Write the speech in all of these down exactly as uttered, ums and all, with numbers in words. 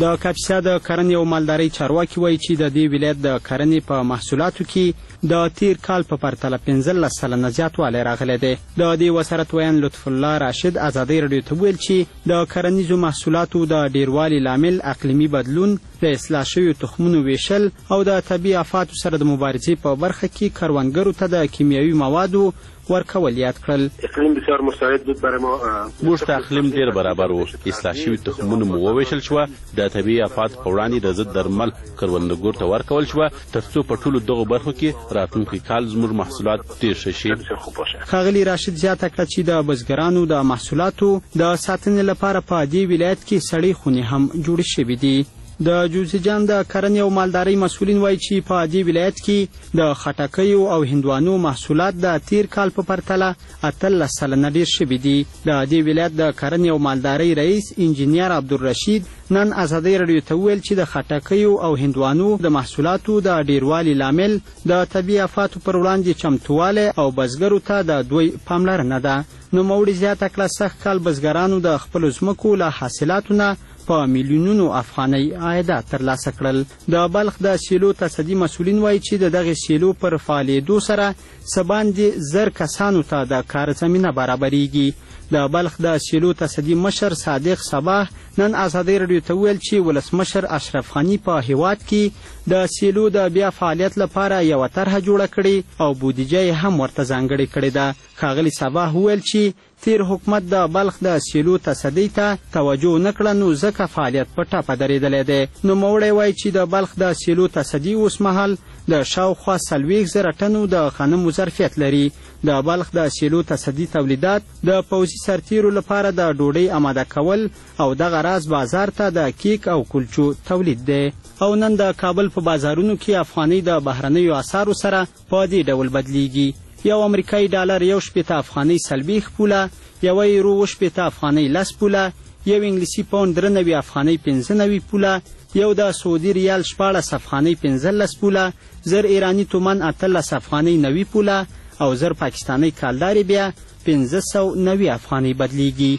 د کاپیسا د کرنې او مالدارۍ چارواکي وایي چې د دې ولایت د کرنې په محصولاتو کې د تیر کال په پرتله پنځلس سلنه زیاتوالی راغلی دی. د دې وزارت ویان لطف الله راشد ازادۍ راډیو ته وویل چې د کرنیزو محصولاتو د ډیروالي لامل اقلیمي بدلون، د اصلاح شویو تخمونو ویشل او د طبیعي آفاتو سره د مبارزې په برخه کې کروندګرو ته د کیمیاوي موادو ورکول یاد کړل. اقلیم بسیار مساعد بود برای ما. موږ ته اقلیم ډیر برابر و. اصلاح شوي تخمونه مو وویشل شوه. د طبیعي آفات په وړاندې د ضد درمل کروندګرو ته ورکول شوه تر څو په ټولو دغو برخو کې راتلونکي کال زموږ محصولات ډیر ښه شي. ښاغلي راشد زیاته کړه چې د بزګرانو د محصولاتو د ساتنې لپاره په دې ولایت کې سړې خونې هم جوړې شوي دي. د جوزجان د کرنې او مالدارۍ مسؤلین وایي چې په دې ولایت کې د خټکیو او هندوانو محصولات د تیر کال په پرتله اتلس سلنه ډېر شوي دي. د دې ولایت د کرنې او مالدارۍ رئیس انجینیر عبدالرشید نن ازادۍ راډیو ته وویل چې د خټکیو او هندوانو د محصولاتو د ډیروالي لامل د طبیعي آفاتو پر وړاندې چمتووالی او بزګرو ته د دوی پاملرنه ده. نوموړي زیاته کړه سږ کال بزګرانو د خپلو ځمکو له حاصلاتو نه په میلیونونو افغانۍ عایدات ترلاسه کړل. د بلخ د سیلو تصدي مسؤلین وایي چې د دغې سیلو پر فعالېدو سره څه باندې زر کسانو ته د کار زمینه برابریږي. د بلخ د سیلو تصدي مشر صادق صباح نن ازادۍ راډیو ته وویل چې ولسمشر اشرف غني په هیواد کې د سیلو د بیا فعالیت لپاره یوه طرحه جوړه کړې او بودیجه یې هم ورته ځانګړې کړې ده. ښاغلي صباح وویل چې تیر حکومت د بلخ د سیلو تصدۍ ته توجه نه کړه نو ځکه فعالیت په ټاپه درېدلی دی. نوموړی وایي چې د بلخ د سیلو تصدي اوسمهال د شاوخوا څلوېښت زره ټنو د غنمو ظرفیت لري. د بلخ د سیلو تصدي تولیدات د پوځي سرتیرو لپاره د ډوډۍ آماده کول او دغه راز بازار ته د کیک او کلچو تولید دی. او نن د کابل په بازارونو کې افغانۍ د بهرنیو اسعارو سره په دې ډول بدلیږي. یو امریکایي ډالر یو شپېته افغانۍ څلوېښت پوله، یوه یورو اووه شپېته افغانۍ لس پوله، یو انګلیسي پاونډ درې نوي افغانۍ پنځه نوي پوله، یو د سعودي ریال شپاړس افغانۍ پنځلس پوله، زر ایراني تومن اتلس افغانۍ نوي پوله او زر پاکستانۍ کالدارې بیا پنځه سوه نوي افغانۍ بدلیږي.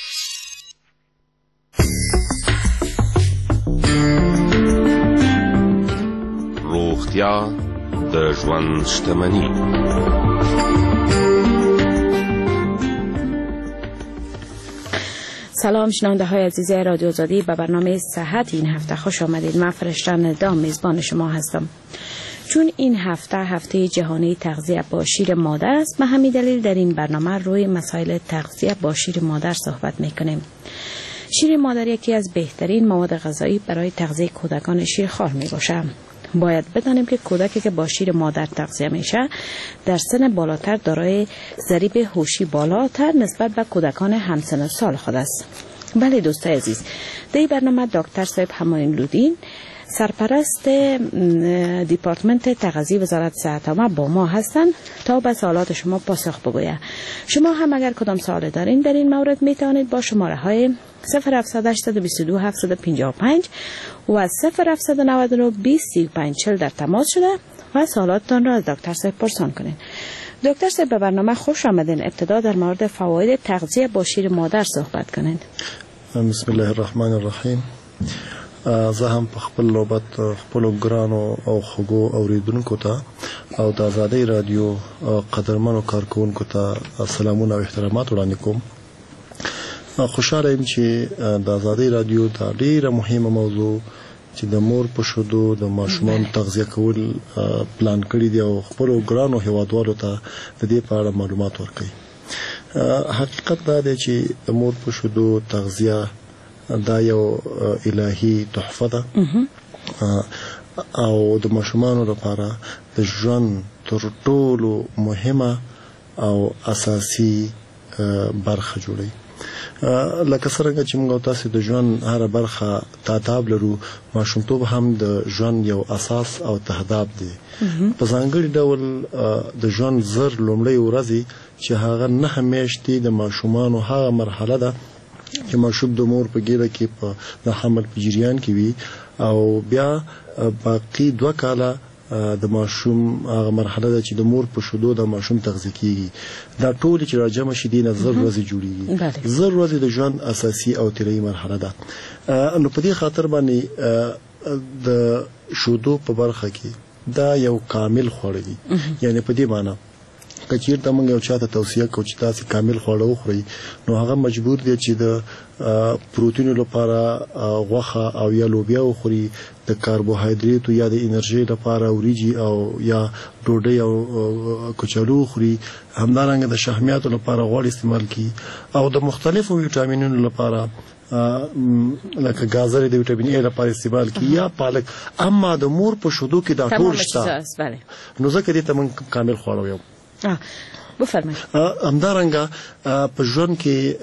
روغتیا د ژوند شتمني. سلام شنونده های عزیز رادیو آزادی، به برنامه صحت این هفته خوش آمدید. من فرشتن دام میزبان شما هستم. چون این هفته هفته جهانی تغذیه با شیر مادر است، به همین دلیل در این برنامه روی مسائل تغذیه با شیر مادر صحبت میکنیم. شیر مادر یکی از بهترین مواد غذایی برای تغذیه کودکان شیرخوار می باشه. باید بدانیم که کودکی که با شیر مادر تغذیه میشه در سن بالاتر دارای ضریب هوشی بالاتر نسبت به کودکان همسن سال خود است. بله دوستای عزیز، در این برنامه دکتر صاحب همایون لودین، سرپرست دیپارتمنت تغذیه وزارت صحت عامه با ما هستند تا به سوالات شما پاسخ بگوید. شما هم اگر کدام سوال دارین در این مورد می توانید با شماره های صفر هفتصد هشتصد و بیست و دو هفتصد و پنجاه و پنج و صفر هفتصد و نود و نه بیست سی و پنج چهل در تماس شده و سوالاتتان را از دکتر صاحب پرسان کنید. دکتر صاحب به برنامه خوش آمدین. ابتدا در مورد فواید تغذیه با شیر مادر صحبت کنید. بسم الله الرحمن الرحیم. زه هم په خپل نوبت خپلو ګرانو او خوږو اوریدونکو ته او د ازادۍ راډیو قدرمنو کارکوونکو ته سلامونه او احترامات وړاندې کوم. خوشحاله یم چې د ازادۍ راډیو دا ډېره مهمه موضوع چې د مور په شیدو د ماشومانو تغذیه کول پلان کړي دي او خپلو ګرانو هیوادوالو ته د دې په اړه معلومات ورکوي. حقیقت دا دی چې د مور په شیدو تغذیه دا یو الهي تحفه ده او د ماشومانو لپاره د ژوند تر ټولو مهمه او اساسي برخه جوړوي. لکه څرنګه چې موږ تاسو د ژوند هر برخه تعتاب لرو، ماشومتوب هم د ژوند یو اساس او تهداب دی. په ځانګړي ډول د ژوند زر لومړی ورځې چې هغه نهه میاشتې د ماشومانو هغه مرحله ده چې ماشوم د مور په ګیره کې په د حمل په جریان کې وي او بیا باقي دوه کاله د ماشوم هغه مرحله ده چې د مور په شیدو د ماشوم تغذیه کیږي دا ټول چې راجمع شي دي نه زر ورځې جوړیږي زر ورځې د ژوند اساسي او طبيعي مرحله ده. نو په دې خاطر باندې د شیدو په برخه کې دا یو کامل خوړ دي یعنی په دې معنی کچیر ته موږ یو چاته توصیه کوو چې تاسو کامل خواړه وخورئ نو هغه مجبور دی چې د پروتین لپاره غوښه او یا لوبیا وخوري د کاربوهایډریټ یا د انرژي لپاره وریجی او یا ډوډۍ او کچالو وخوري همدارنګه د شحمیاتو لپاره غوړ استعمال کړي او د مختلفو ویټامینونو لپاره لکه گازر د ویټامین ای لپاره استعمال کړي یا پالک. اما د مور په شیدو کې دا ټول شته نو ځکه دې ته موږ کامل خواړه یو بفرمایئ. همدارنګه په ژوند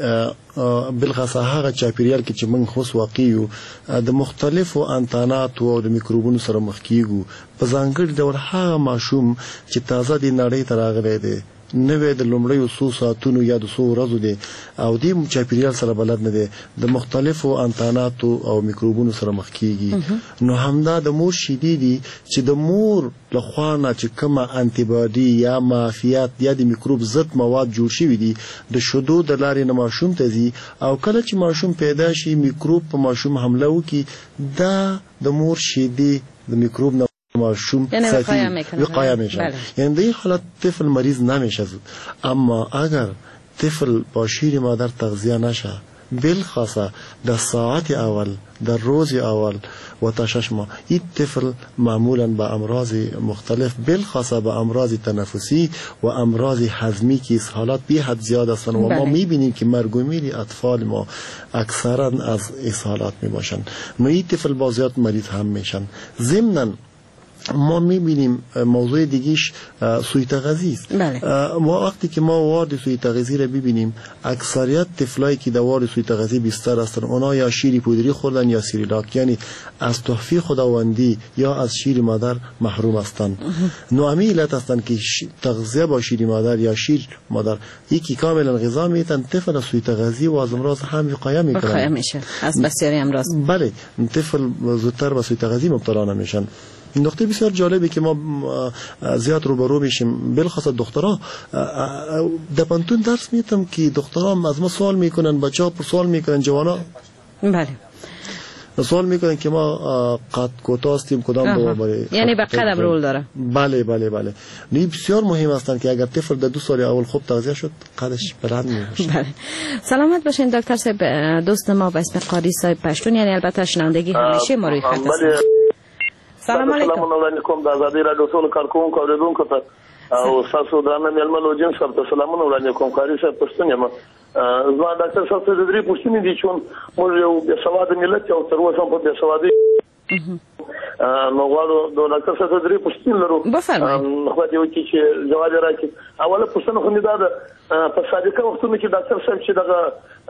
کې بلخاصه هغه چاپیریال کې چې موږ خوش واقع یو د مختلفو انتاناتو او د میکروبونو سره مخ کیږو په ځانګړي ډول هغه ماشوم چې تازه د نړۍ ته راغلی دی نوې د لومړیو څو ساعتونو یا د څو ورځو دی او د چاپیریال سره بلد نه دی د مختلفو انتاناتو او میکروبونو سره مخ کیږي نو همدا د مور شیدې دي چې د مور له خوا نه چې کومه انټي باډي یا معافیت یا د میکروب ضد مواد جوړ شوي دي د شیدو د لارې نه ماشوم ته ځي او کله چې ماشوم پیدا شي میکروب په ماشوم حمله وکړي دا د مور شیدې د میکروب نه ماشوم وقایه میشن یعنی در این حالت طفل مریض نمیشه اما اگر طفل با شیر مادر تغذیه نشه بالخاصه در ساعت اول در روز اول و تا شش ماه این طفل معمولا به امراض مختلف بالخاصه به امراض تنفسی و امراض هضمی که اسهالات بی حد زیاد هستند و ما میبینیم که مرگ و میر اطفال ما اکثرا از اسهالات میباشند نو این طفل با زیاد مریض هم میشن. ضمناً ما میبینیم موضوع دیگیش سوی تغذیه است. ما وقتی که ما وارد سوی تغذیه را ببینیم اکثریت طفلایی که در وارد سوی تغذیه بیشتر هستند اونا یا شیر پودری خوردن یا سیریلاک یعنی از تحفه خداوندی یا از شیر مادر محروم هستند. نو همین علت هستند که تغذیه با شیر مادر یا شیر مادر یکی کاملا غذا میتن طفل از سوی تغذیه و از امراض هم وقایه میکنن. وقایه میشه از بسیاری امراض. بله طفل زودتر به سوی تغذیه مبتلا نمیشن. نقطه بسیار جالبی که ما زیاد روبرو میشیم بالخصوص دخترها در پانتون درس میتم که دخترها از ما سوال میکنن بچه‌ها پر سوال میکنن جوانا بله سوال میکنن که ما قد کوتاه هستیم کدام دوا برای یعنی به قدم رول داره. بله بله بله نی بسیار مهم هستند که اگر طفل در دو سال اول خوب تغذیه شد قدش بلند میشه. بله سلامت باشین دکتر صاحب. دوست ما به اسم قاری صاحب پشتون یعنی البته شنوندگی همیشه ما روی خط است. سلام علیکم. سلام علیکم د آزادۍ راډیو ټول کارکونکو اوریدونکو ته او تاسو درنه مېلمه لوجین صاحب ته سلامونه وړاندې کوم. قاری صاحب پښتون یم. زما ډاکټر صاحب ته د درې پوښتنې دي چې موږ یو بې سواده ملت یو تر اوسه په بې سوادۍ نو غواړو د ډاکټر صاحب ته درې پوښتنې لرو. خو دې وکړي چې جواب یې راکړي. اوله پوښتنه خو مې دا ده په سابقه وختونو کې ډاکټر صاحب چې دغه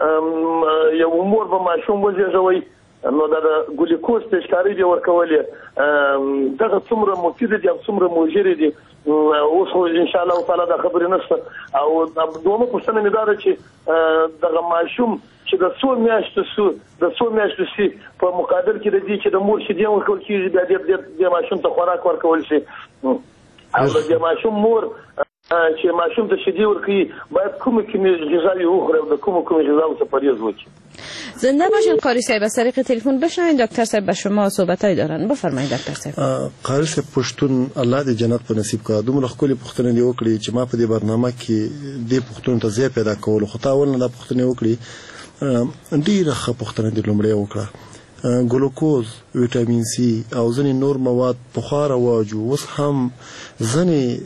یو مور به ماشوم وزېږوي نو دا ګلوکوز پیشکاری دی ورکولې دغه څومره مفید دي او څومره مضر دي اوس خو ان شاء الله تعالی دا خبرې نشته. او دومره پوښتنه مې دا ده چې دغه ماشوم چې د څو میاشتو سو د څو میاشتو سي په مقابل کې د دې چې د مور شیدې ورکول کېږي بیا د ماشوم ته خوراک ورکول شي او د ماشوم مور چې ماشوم ته شیدې ورکوي باید کومه کومه غذاوي وخوري او د کومه کومه غذاوو څخه پرهیز وکړي. زنده باشین قاری صاحب. از طریق تلفن بشنوین دکتر صاحب با شما صحبتای دارن. بفرمایید دکتر صاحب. قاری صاحب پښتون الله دې جنت په نصیب کړه. دومره خپل پښتنه دی وکړي چې ما په دې برنامه کې دې پښتون ته ځای پیدا کول خو تا ول نه د پښتنه وکړي ډیره ښه پښتنه دې لومړی وکړه. ګلوکوز ویټامین سی او ځینې نور مواد بخار واجو اوس هم ځینې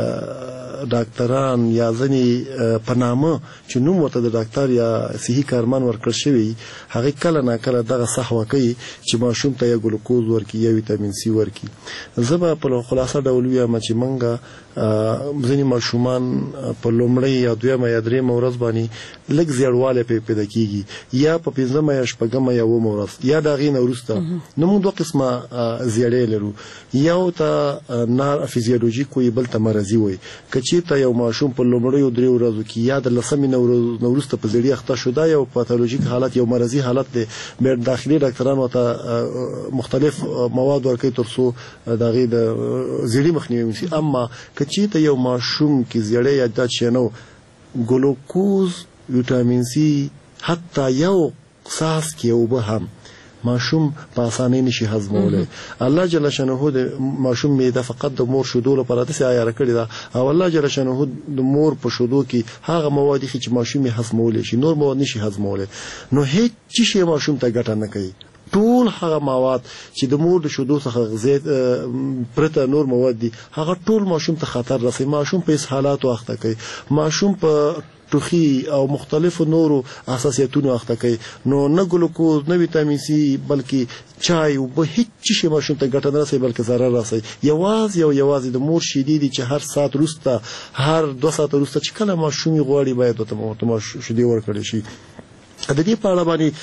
ډاکټران یا ځینې په نامه چې نوم ورته د ډاکټر یا صحي کارمن ورکړل شوی هغه کله نه کله دغه صحوه کوي چې ماشوم ته یا ګلوکوز ورکړي یا ویټامین سی ورکړي. زه به په خلاصه ډول وایم چې موږ ځینې ماشومان په لومړۍ یا دویمه یا دریمه ورځ باندې لږ زیړوالی پرې پیدا کېږي یا په پنځمه یا شپږمه یا اوومه ورځ یا د هغې نه وروسته نو موږ دوه قسمه زیړی لرو. یو ته نار فیزیولوژیک وایي بل ته مرضي وایي. که چېرې چېرته یو ماشوم په لومړیو درې ورځو کې یا د لسمې نه ورځو وروسته په زیړي اخته شو، دا یو پاتولوژیک حالت، یو مرضي حالت دی. بیا داخلي ډاکټران ورته مختلف مواد ورکوي تر څو د هغې د زیړي مخنیوی وشي. اما که چېرته یو ماشوم کې زیړی یا دا شی نه ګلوکوز، ویټامین سي، حتی یو څاڅکي اوبه هم ماشوم په اسانۍ نشي هضمولی. الله جل شانه د ماشوم معده فقط د مور شیدو لپاره داسې عیاره کړې ده، او الله جل شانه د مور په شیدو کې هغه مواد ایښي چې ماشوم یې هضمولی شي، نور مواد نشي هضمولی. نو هیڅ شی ماشوم ته ګټه نه کوي. ټول هغه مواد چې د مور د شیدو څخه غذا پرته نور مواد دي، هغه ټول ماشوم ته خطر رسوي، ماشوم په اسهالاتو اخته کوي، ماشوم په ټوخي او مختلفو نورو حساسیتونو اخته کوي. نو نه ګلوکوز، نه ویټامین سي، بلکې چای او به هیڅ شي ماشوم ته ګټه نه رسوي بلکې ضرر رسوي. یوازې او یوازې د مور شیدې دي چې هر ساعت وروسته، هر دوه ساعته وروسته چې کله ماشوم یې غواړي باید ورته شیدې ورکړل شي. د دې په اړه باندې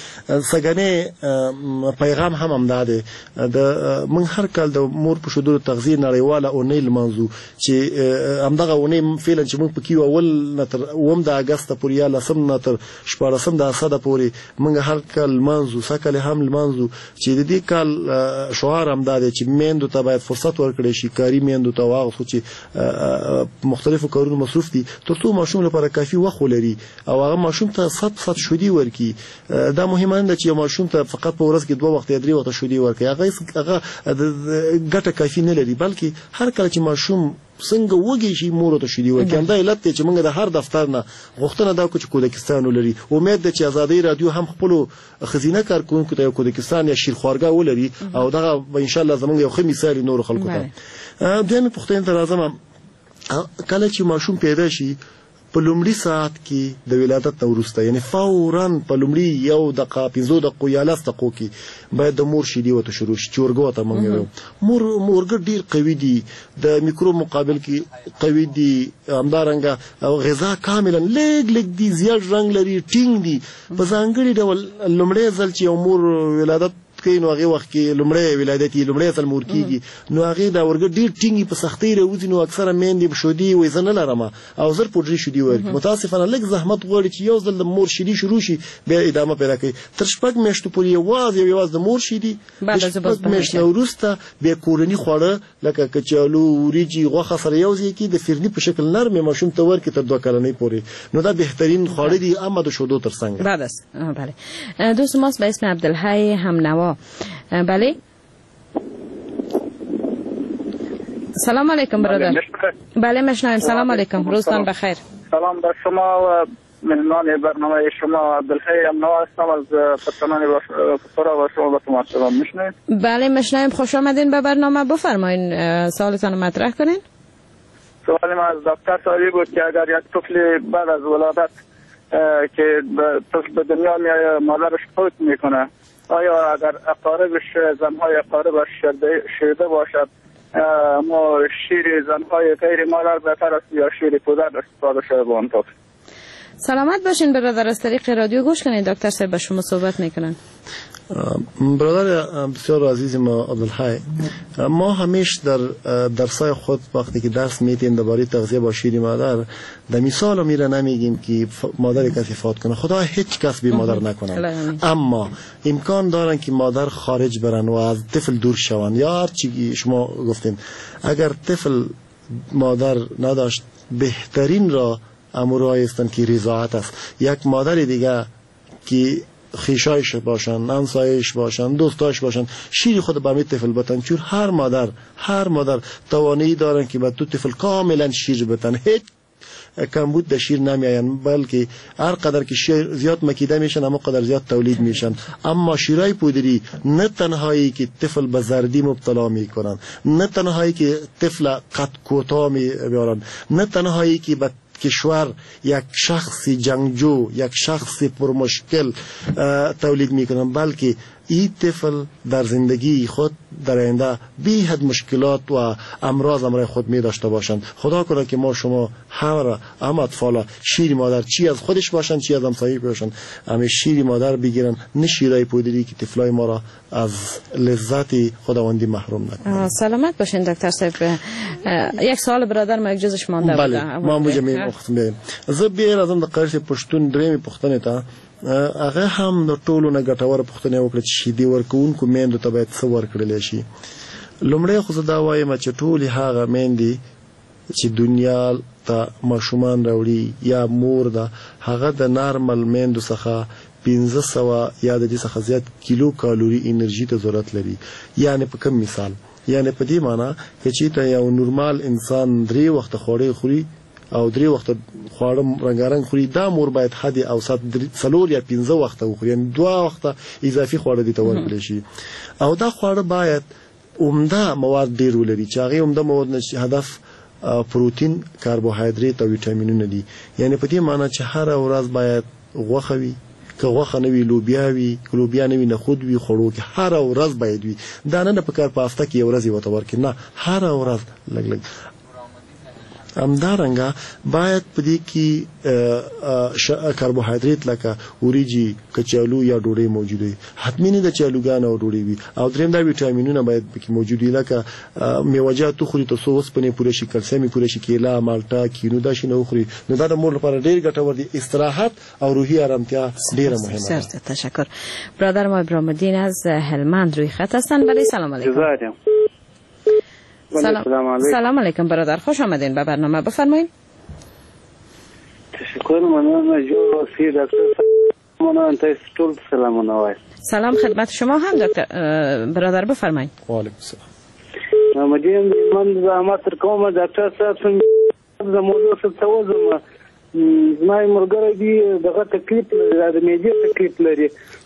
سګنې پیغام هم همدا دی. د موږ هر کال د مور په شیدو تغذیه نړیواله اونۍ لمانځو چې همدغه اونۍ فعلا چې موږ پکې اول نه تر اووم د اګست پورې یا لسم نه تر شپاړسم د اسده پورې موږ هر کال لمانځو، سږ کال هم لمانځو چې د دې کال شعار همدا دی چې میندو ته باید فرصت ورکړی شي، کاري میندو ته، هغه څوک چې مختلفو کارونو مصروف دي، تر څو ماشوم لپاره کافي وخت ولري او هغه ماشوم ته صد صد شیدې ورکړي. دا مهمه نه چې یو ماشوم ته فقط په ورځ کې دوه وخت یا درې وخت شیدې ورکړي، هغه هغه ګټه کافي نه لري، بلکې هر کله چې ماشوم څنګه وږي شي مور ته شیدې ورکړي. همدا علت دی چې موږ د هر دفتر نه غوښتنه دا کوو چې کودکستان ولري. امید ده چې ازادۍ رادیو هم خپلو ښځینه کارکوونکو ته یو کودکستان یا شیرخوارګاه ولري، او دغه به انشاءالله زموږ یو ښه مثال نورو خلکو ته. دویمې پوښتنې ته راځم. کله چې ماشوم پیدا شي په لومړي ساعت کې د ولادت نه وروسته، یعنی فوراً په لومړي یو دقیقه پنځو دقیقو یا لس دقیقو کې باید د مور شیدې ورته شروع شي، چې ورګه ورته موږ وایو. مور مورګه ډېر قوي دي، د میکروب مقابل کې قوي دي، همدارنګه غذا کاملا لږ لږ دي، زیات رنګ لري، ټینګ دي. په ځانګړي ډول لومړی ځل چې یو مور ولادت کوي نو هغه وخت کې لومړی ولادت یې لومړی ځل مور کېږي، نو هغې دا ورګه ډېر ټینګې په سختۍ راوځي. نو اکثره میندې به شیدې وایي زه نه لرم او زر پوډري شیدې ورکړي. متاسفانه لږ زحمت غواړي چې یو ځل د مور شیدې شروع شي بیا ادامه پیدا کوي. تر شپږ میاشتو پورې یوازې او یوازې د مور شیدې، د شپږ میاشتو نه وروسته بیا کورني خواړه لکه کچالو، وریجې، غوښه سره یو ځای کې د فرني په شکل نرم ماشوم ته ورکړي تر دوه کلنۍ پورې. نو دا بهترین خواړه دي اما د شیدو تر څنګ. بله. دوست ماست به اسم عبدالحی همنوا. بله. سلام علیکم برادر. بله میشنویم. سلام علیکم، روزتان بخیر. سلام بر شما و مهمان برنامه شما. عبدالحی همنوا هستم از پتران فسرا و شما با شما سلام میشنوید. بله میشنویم، خوش آمدین به برنامه. بفرمایین سوالتان مطرح کنین. سوال ما از دکتر سوالی بود که اگر یک طفل بعد از ولادت که طفل به دنیا میاد مادرش فوت میکنه، آیا اگر اقاربش زنهای اقاربش شیرده باشد ما شیر زنهای غیر مادر بهتر است یا شیر پدر استفاده شده با آن طفل؟ سلامت باشین برادر، از طریق رادیو گوش کنین، دکتر صاحب با شما صحبت میکنن. برادر بسیار عزیز ما عبدالحی، ما همیشه در درسای خود وقتی که درس میتیم درباره تغذیه با شیر مادر در مثال میره نمیگیم که مادر کسی فوت کنه، خدا هیچ کس بی مادر نکنه، اما امکان دارن که مادر خارج برن و از طفل دور شون یا هر چی شما گفتین. اگر طفل مادر نداشت بهترین را امورایی هستند که رضاعت است. یک مادر دیگه که خیشایش باشن، همسایش باشن، دوستاش باشن، شیر خود به می طفل بتن، چون هر مادر هر مادر توانایی دارن که به تو طفل کاملا شیر بتن، هیچ کمبود در شیر نمیاین، بلکه هر قدر که شیر زیاد مکیده میشن اما قدر زیاد تولید میشن. اما شیرای پودری نه تنهایی که طفل به زردی مبتلا میکنن، نه تنهایی که طفل قد کوتاه میبرن، نه تنهایی که به کشور یک شخص جنگجو، یک شخص پرمشکل تولید میکنن، بلکه این طفل در زندگی خود در آینده بی حد مشکلات و امراض امرای خود می داشته باشند. خدا کنه که ما شما همه هم اطفال شیر مادر چی از خودش باشند چی از همسایه باشند همه شیر مادر بگیرن، نه شیرای پودری که طفلای ما را از لذت خداوندی محروم نکنه. سلامت باشین دکتر صاحب. یک سوال برادر ما یک جزش مانده بوده. بله ما موجه می وقت می زه بیر ازم د قرش پښتون درېمې پښتنې ته هغه هم د ټولو نه ګټوره پښتنه وکړه چې شیدې ورکوونکو میندو ته باید څه ورکړلی شي. لومړی خو زه دا وایم چې ټولې هغه میندې چې دنیا ته ماشومان راوړي یا مور ده هغه د نارمل میندو څخه پنځه سوه یا د دې څخه زیات کیلو کالوري انرژي ته ضرورت لري. یعنې په کوم مثال، یعنې په دې معنی که چېرته یو نورمال انسان درې وخته خواړه خوري او درې وخته خواړه رنګارنګ خوري، دا مور باید حد اوسط څلور یا پنځه وخته وخوري، یعنې دوه وخته اضافي خواړه دې ته ورکړلی شي. او دا خواړه باید عمده مواد ډېر ولري چې هغې عمده مواد هدف پروتین، کاربوهایدریت او ویټامینونه دي. یعنې په دې معنی چې هره ورځ باید غوښه وي، که غوښه نه وي لوبیا وي، که لوبیا نه وي نخود وي، خوړو کې هره ورځ باید وي. دا نه په کار په هفته کې یو ورځ یې ورته ورکړي، نه هره ورځ لږ لږ. همدارنګه باید په دې کې کاربوهایدریت لکه وریجې، کچالو یا ډوډۍ موجود وي. حتمي نه ده چې الوګان او ډوډۍ وي. او درېیم دا ویټامینونه باید پکې موجود وي، لکه میوه‌جات وخوري تر څو اوسپنې پوره شي، کلسیم پوره شي، کیله، مالټه، کینو دا شی نه وخوري. نو دا د مور لپاره ډېر ګټور دي. استراحت او روحي آرامتیا ډېره مهمه ده. تشکر. برادر ما ابراهیم الدین از هلمند روی خط هستند. بله سلام علیکم. سلام علیکم. سلام علیکم برادر، خوش آمدین به برنامه، بفرمایید. تشکر. منم جو سی دکتر منم تاسو ټول سلامونه وایم. سلام خدمت شما هم دکتر برادر، بفرمایید. و علیکم السلام. مدین من زحمت کوم دکتر صاحب څنګه د موضوع څه توزم زما مرګره دی دغه تکلیف لري، د میډیا تکلیف لري.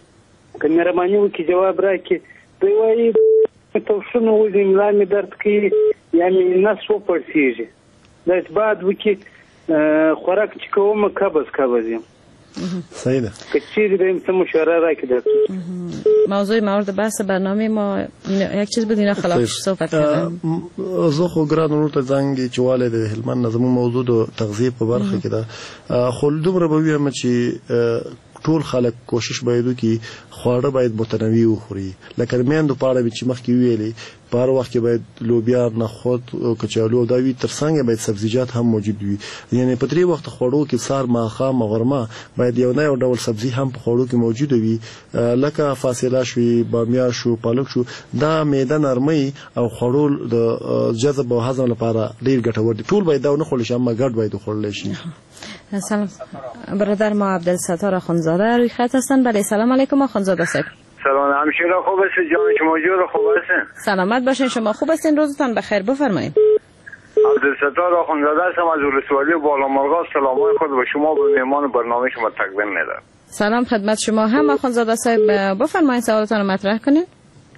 کمرمانی وکي جواب راکړي دوی وايي توشنه وځي ملا مې درد کوي یعنی نس و پړسیږي. دا بعد وکي خوراک چې کوم قبض قبض یم. صحیح ده. که چیزی بهم څه مشوره راکړي دکتر. موضوع مورد بحث برنامه ما یک چیز بود اینا خلافش صحبت کردم. زه خو ګران ورور ته زنګ چې والد هلمند زموږ موضوع د تغذیه په برخه کې ده. خو دومره به ویم چې ټول خلک کوشش باید وکړي خواړه باید متنوع وخوري. لکه میندو په اړه چې مخکې ویلې په هر وخت کې باید لوبیا، نخود، کچالو دا وي، ترڅنګ باید سبزیجات هم موجود وي. یعنی په درې وخت خوړو کې سار، ماښام او غرمه باید یو نه یو ډول سبزي هم په خوړو کې موجود وي، لکه فاصله شوي، بامیه شو، پالک شو. دا معده نرمي او خوړو د جذب او هضم لپاره ډیر ګټور دي. ټول باید دا نه خوړل شي، اما ګډ باید وخوړل شي. سلام برادر ما عبدالستار اخوندزاده روی خط هستن. بله سلام علیکم اخوندزاده صاحب. سلام همشیره، خوب هستید؟ جان شما جور خوب هستین؟ سلامت باشین، شما خوب هستین؟ روزتان بخیر، بفرمایید. عبدالستار اخوندزاده هستم از ولسوالی بالامرغ. سلامای خود به شما به مهمان برنامه شما تقدیم میدم. سلام خدمت شما هم اخوندزاده صاحب، بفرمایید سوالتان رو مطرح کنید.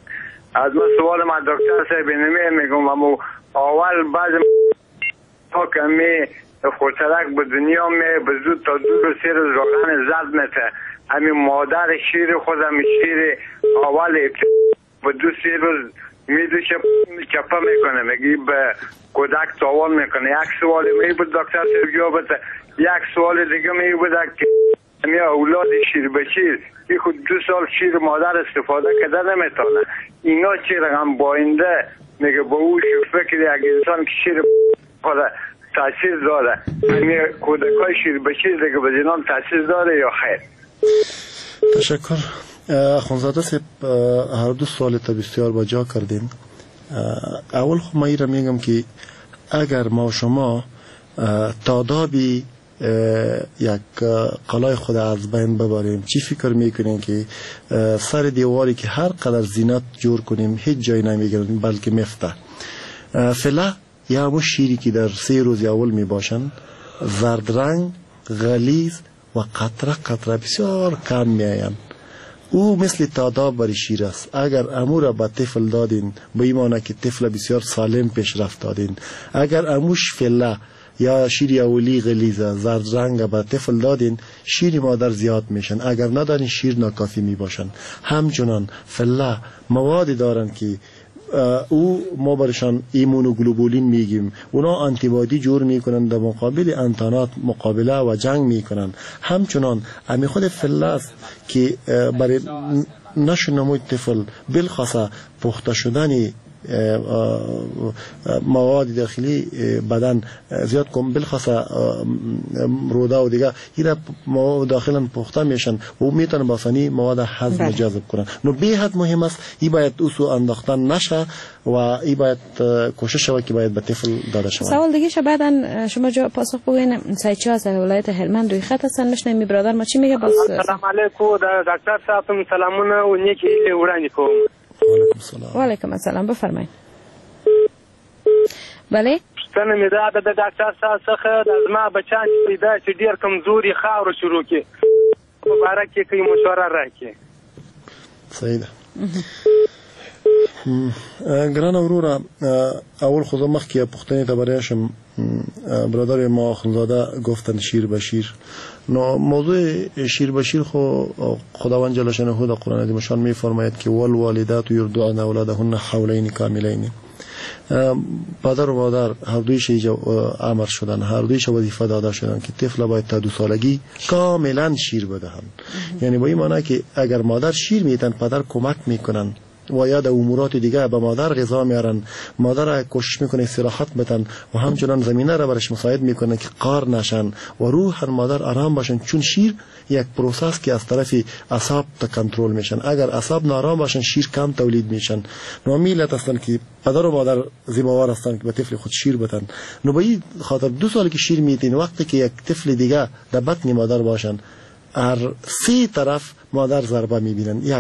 از من سوال من دکتر صاحب نمی میگم اما اول بعد تا کمی خورترک به دنیا می به زود تا دو سه روز روغن زرد نته همین مادر شیر خودم شیر اول به دو سه روز میدوشه چپه میکنه میگی به کودک تاوان میکنه. یک سوال می بود دکتر صاحب جواب بده. یک سوال دیگه می بود که می اولاد شیر به شیر این خود دو سال شیر مادر استفاده کرده نمیتونه. اینا چی رقم باینده میگه با او فکر یک انسان که شیر خدا تاثیر داره همین کودکای شیر به شیر دیگه به زنان تاثیر داره یا خیر؟ تشکر. خانزاده صاحب هر دو سوال تا بسیار با جا کردین. اول خو ما را میگم که اگر ما شما تادابی یک قلای خود از بین ببریم، چی فکر میکنیم که سر دیواری که هر قدر زینت جور کنیم هیچ جایی نمیگیریم بلکه میفته. فعلا یا همون شیری که در سه روز اول می باشند زرد رنگ، غلیظ و قطره قطره بسیار کم می آیند. او مثل تاداب بر شیر است. اگر امو را به طفل دادین به ایمانه که طفل بسیار سالم پیش رفت دادین. اگر اموش فعلا یا شیر اولی غلیظه زرد رنگ به طفل دادین شیر مادر زیاد میشن، اگر ندادین شیر ناکافی میباشن. همچنان فله موادی دارن که او ما برشان ایمونوگلوبولین میگیم، اونا آنتیبادی جور میکنن در مقابل انتانات مقابله و جنگ میکنن. همچنان امی خود فله است که برای نشو نموی طفل بالخاصه پخته شدن مواد داخلی بدن زیاد کن، بالخاصه روده و دیگه اینا مواد داخلا پخته میشن و میتونن باسانی مواد هضم جذب کنن. نو به حد مهم است ای باید اوسو انداختن نشه و ای باید کوشش شود که باید به طفل داده شود. سوال دیگه شه بعدن شما جا پاسخ بگوین. سعید شاه از ولایت هلمند روی خط هستن، میشنیم برادر ما چی میگه؟ باز سلام علیکم دکتر صاحب، سلامونه و نیکی وړاندې کوم. وعلیکم السلام. و علیکم السلام، بفرمایید. بله څنګه مې دا د ډاکټر صاحب څخه د زما بچان چې دا چې ډیر کمزوري خاور شروع کی مبارک کې کوي مشوره راکړي. صحیح ده. ګران وروره، اول خود مخکې پښتنې ته برایشم برادر ما آخونزاده گفتن شیر به شیر. نو موضوع شیر به شیر خو خداوند جل شانه در قرآن عظیم شان می فرماید که والوالدات یرضعن اولادهن حولین کاملین. پدر و مادر هر دویش امر شدن، هر دویش وظیفه داده شدن که طفل باید تا دو سالگی کاملا شیر بدهند. یعنی با این معنی که اگر مادر شیر میدن پدر کمک میکنن و یا در امورات دیگه به مادر غذا میارن، مادر کوشش میکنه استراحت بدن و همچنان زمینه را برش مساعد میکنه که قار نشن و روحاً مادر آرام باشن، چون شیر یک پروسس که از طرف اعصاب تا کنترل میشن. اگر اعصاب نارام باشن شیر کم تولید میشن. نو میلت هستن که پدر و مادر ذمہوار هستن که به طفل خود شیر بدن. نو به این خاطر دو سال که شیر میدین وقتی که یک طفل دیگه در بطن مادر باشن هر سه طرف مادر ضربه میبینن. یک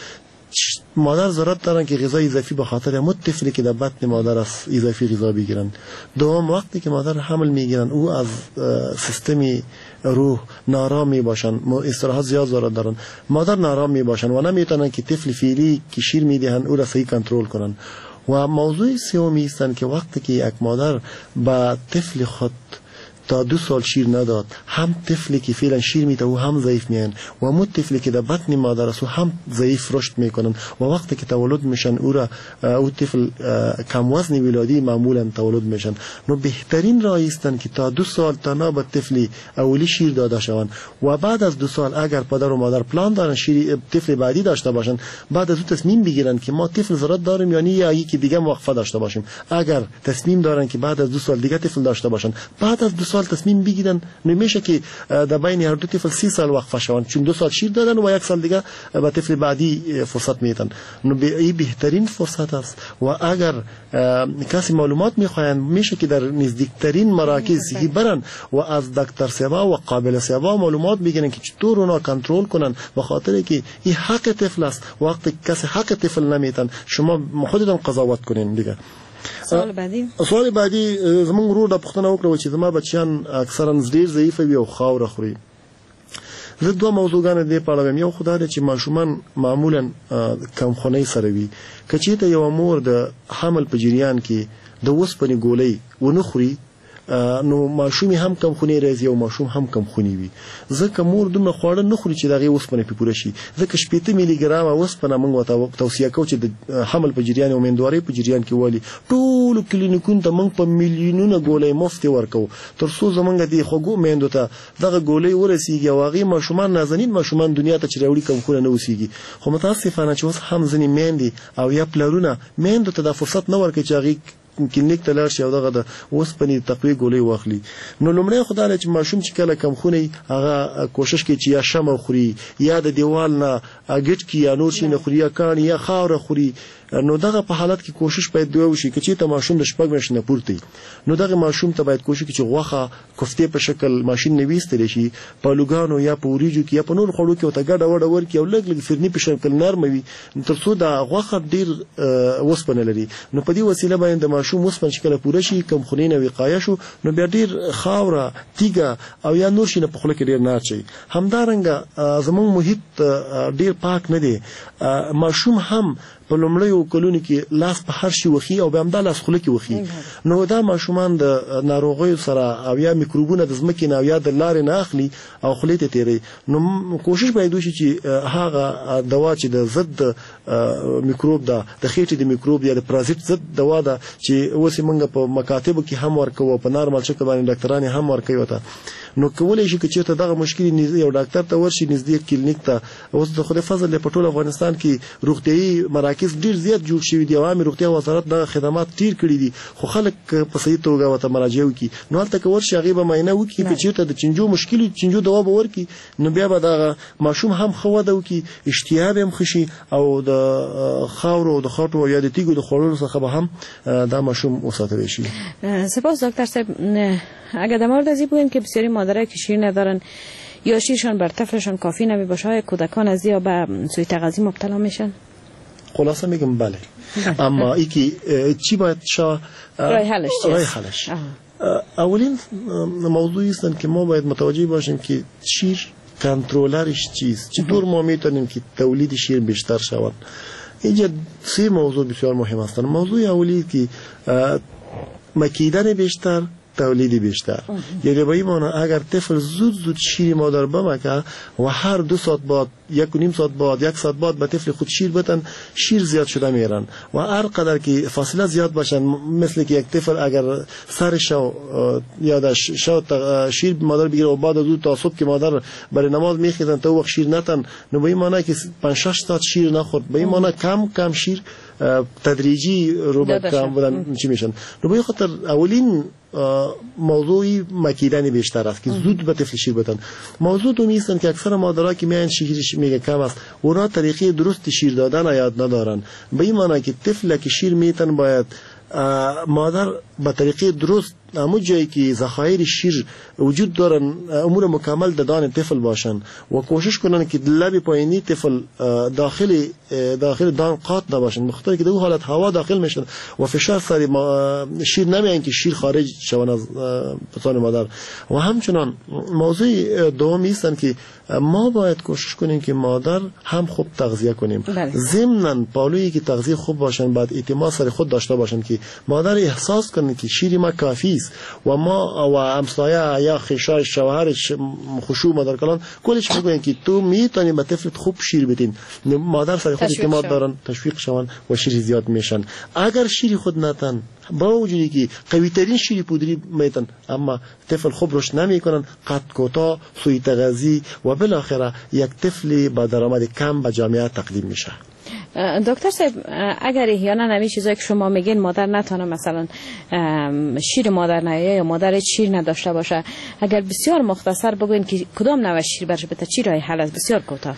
مادر ضرورت دارن که غذای اضافی به خاطر همون طفلی که در بطن مادر از اضافی غذا بگیرن. دوم وقتی که مادر حمل میگیرن او از سیستمی روح نارام می باشن، استراحت زیاد ضرورت دارن. مادر نارام می باشن و نمیتونن که طفل فعلی که شیر میدهن او را صحیح کنترل کنن. و موضوع سومی است که وقتی که یک مادر با طفل خود تا دو سال شیر نداد، هم طفلی که فعلا شیر میده و هم ضعیف میان و هم طفلی که در بطن مادر است و هم ضعیف رشد میکنن و وقتی که تولد میشن او را او طفل کم وزن ولادی معمولا تولد میشن. نو بهترین راه است که تا دو سال تا نوبت طفلی اولی شیر داده شوند و بعد از دو سال اگر پدر و مادر پلان دارن شیر طفل بعدی داشته باشن، بعد از اون تصمیم بگیرن که ما طفل ضرورت داریم یعنی یا یکی دیگه وقفه داشته باشیم. اگر تصمیم دارن که بعد از دو سال دیگه طفل داشته باشن، بعد از دو سال تصمیم بگیرن، نمیشه که در بین هر دو طفل سی سال وقفه شوند، چون دو سال شیر دادن و یک سال دیگه به طفل بعدی فرصت میدن. نو این بهترین فرصت است و اگر کسی معلومات میخواین میشه که در نزدیکترین مراکز برن و از دکتر سیبا و قابل سیبا معلومات بگیرن که چطور اونا کنترل کنن، به خاطر که این حق طفل است. وقتی کسی حق طفل نمیتن شما خودتون قضاوت کنین دیگه. سوال بعدی سوال بعدی زمون ورور د پښتنه وکړو چې زما بچیان اکثرا ډیر ضعیف وي او خاور خوري. زه دوه موضوعګان دې پاړم. یو خدای دې چې ماشومان معمولا کمخونی سره وي، کچې ته یو مور د حمل په جریان کې د وسپنې ګولۍ ونه خوري نو ماشومي هم کم خونی راځي او ماشوم هم کم خونی وي. ځکه مور دومره خواړه نه خوري چې دغه وسپنه په پوره شي. ځکه شپږ میلي ګرام وسپنه موږ وته توصیه کوو چې د حمل په جریان او مندواري په جریان کې والی ټول کلینیکونو ته موږ په میلیونونو ګولۍ مفت ورکو تر څو زمونږ د خوګو میندو ته دغه ګولۍ ورسیږي او هغه ماشومان نازنین ماشومان دنیا ته چروړي کم خونه نه وسیږي. خو متاسفانه چې اوس هم ځنی میندې او یا پلرونه میندو ته د فرصت نه ورکړي چې هغه کلینیک ته لاړ شي او دغه د وسپنې تقویه ګولۍ واخلي. نو لومړی خدای چې ماشوم چې کله کم خونی هغه کوشش کوي چې یا شمع خوري یا د دیوال نه اګټ کی یا نور شي نه خوري یا کان یا خاور خوري. نو دغه په حالت کې کوشش باید دوه وشي چې ته ماشوم د شپږ میاشتې نه پورته نو دغه ماشوم ته باید کوشش وکړي چې غوښه کوفتې په شکل ماشین نه ویستل شي په لوګانو یا په وریجو کې یا په نور خوړو کې او ته ګډه وډه ورکړي او لږ لږ فرني په شکل نرم وي تر څو دا غوښه ډیر وسپنه لري. نو په دې وسیله باندې د ماشوم وسپنه چې کله پوره شي کم خونینه وقایه شو نو بیا ډیر خاوره تیګه او یا نور شي نه په خوله کې ډیر نه اچي. همدارنګه زموږ محیط ډیر پاک نه دی. ماشوم هم په لومړیو کلونو کې لاس په هر شي وخی او به همدا لاس خوله کې وخی نو دا ماشومان د ناروغیو سره او یا میکروبونه د ځمکې نه او یا د لارې نه اخلي او خولې ته تیری نو کوشش باید وشي چې هغه دوا چې د ضد میکروب ده د خېټې د میکروب یا د پرازیت ضد دوا ده چې اوس موږ په مکاتبو کې هم ورکو په نارمل شکل باندې ډاکټران هم ورکوي وته نو کولای شي چې ته دغه مشکل یو ډاکټر ته ورشي نږدې کلینیک ته اوس د خدای فضل په ټول افغانستان کې روغتيایي مراکز ډیر زیات جوړ شوي دي عوامي روغتیا وزارت د خدمات ډیر کړي دي خو خلک په صحیح توګه وته مراجعه وکي نو هلته کې ورشي هغه به معاینه وکي چې ته د چنجو مشکل چنجو دوا به ورکي نو بیا به دغه ماشوم هم خو وده وکي اشتها هم خشي او د خاورو د خاطو یا د تیګو د خورلو څخه به هم دا ماشوم وساتل شي. سپاس دکتر صاحب. اگر در مورد از این بگوییم که بسیاری مادرایی که شیر ندارن یا شیرشان بر طفلشان کافی نمی باشه های کودکان از یا به سوء تغذیه مبتلا میشن؟ خلاصه میگم بله اما ای که چی باید شا رای حلش رای حلش اولین موضوعی است که ما باید متوجه باشیم که شیر کنترلرش چیست چطور ما میتونیم که تولید شیر بیشتر شود. اینجا سه موضوع بسیار مهم هستند. موضوع اولی که مکیدن بیشتر تولید بیشتر یعنی به این معنی اگر طفل زود زود شیر مادر بمکه و هر دو ساعت بعد یک و نیم ساعت بعد یک ساعت بعد به طفل خود شیر بتن شیر زیاد شده میرن و هر قدر که فاصله زیاد باشن مثل که یک طفل اگر سر شو یادش شو شیر مادر بگیره و بعد از دو تا صبح که مادر برای نماز میخیزن تا وقت شیر نتن نو به این معنی که پنج شش ساعت شیر نخورد به این معنی کم کم شیر تدریجی رو به کم بودن چی میشن. رو به خاطر اولین موضوعی مکیدن بیشتر است که زود به طفل شیر بدن. موضوع دومی است که اکثر مادرها که میان شیرش میگه کم است اونا طریقه درست شیر دادن یاد ندارن. به این معنی که طفل که شیر میتن باید مادر به طریقه درست همون جایی که ذخایر شیر وجود دارن امور مکمل دادن طفل باشن و کوشش کنن که لب پایینی طفل داخل داخل دان قاط نباشن بخاطر که در حالت هوا داخل میشن و فشار سر شیر نمیان که شیر خارج شون از بطن مادر. و همچنان موضوع دومی است که ما باید کوشش کنیم که مادر هم خوب تغذیه کنیم ضمناً پالویی که تغذیه خوب باشن بعد اعتماد سر خود داشته باشن که مادر احساس کنه که شیر ما کافی است و ما و همسایه یا خشای شوهرش خشوع مادر کلان کلش میگن که تو میتونی به طفلت خوب شیر بدین مادر سر خود اعتماد دارن تشویق شون و شیر زیاد میشن. اگر شیر خود نتن با وجودی که قوی ترین شیر پودری میتن اما طفل خوب رشد نمیکنن قد کوتاه سوء تغذیه و بالاخره یک طفل با درآمد کم به جامعه تقدیم میشه. دکتر صاحب اگر احیانا همین چیزایی که شما میگین مادر نتونه مثلا شیر مادر نیایه یا مادر شیر نداشته باشه اگر بسیار مختصر بگوین که کدام نوع شیر برش بده چی راه حل است بسیار کوتاه؟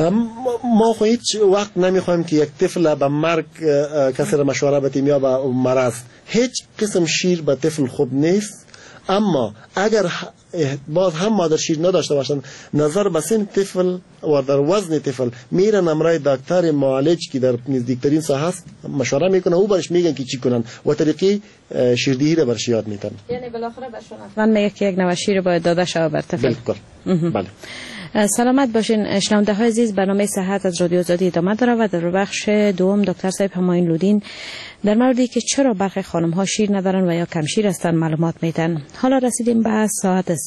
ما خو هیچ وقت نمیخوایم که یک طفل به مرگ کسی را مشوره بدیم یا به مرض. هیچ قسم شیر به طفل خوب نیست اما اگر باز هم مادر شیر نداشته باشند نظر به سن طفل و در وزن طفل میرن امرای دکتر معالج که در نزدیکترین ساحه است مشوره میکنه او برش میگن که چی کنن و طریقه شیردهی را برش یاد میتن. یعنی بالاخره برشون من میگه که یک نوع شیر باید داده شود بر طفل. بالکل بله. سلامت باشین. شنونده های عزیز برنامه صحت از رادیو آزادی ادامه داره و در بخش دوم دکتر صاحب همایون لودین در موردی که چرا برخی خانم ها شیر ندارن و یا کم شیر هستن معلومات میدن. حالا رسیدیم به ساعت